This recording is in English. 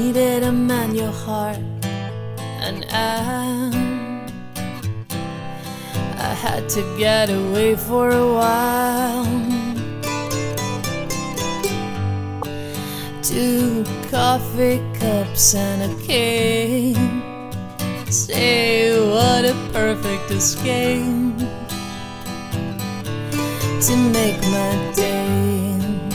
needed a man your heart, and I had to get away for a while. 2 coffee cups and a cake. Say, what a perfect escape to make my day.